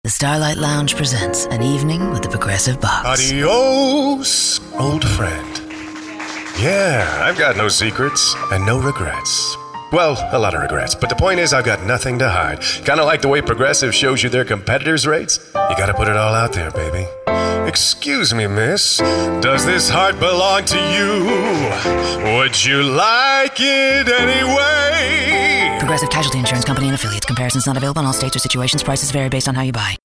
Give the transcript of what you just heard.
The Starlight Lounge presents An Evening with the Progressive Box. Adios, old friend. Yeah, I've got no secrets and no regrets. Well, a lot of regrets, but the point is I've got nothing to hide. Kind of like the way Progressive shows you their competitors' rates. You gotta put it all out there, baby. Excuse me, miss. Does this heart belong to you? Would you like it anyway? Progressive Casualty Insurance Company and affiliates. Comparisons not available in all states or situations. Prices vary based on how you buy.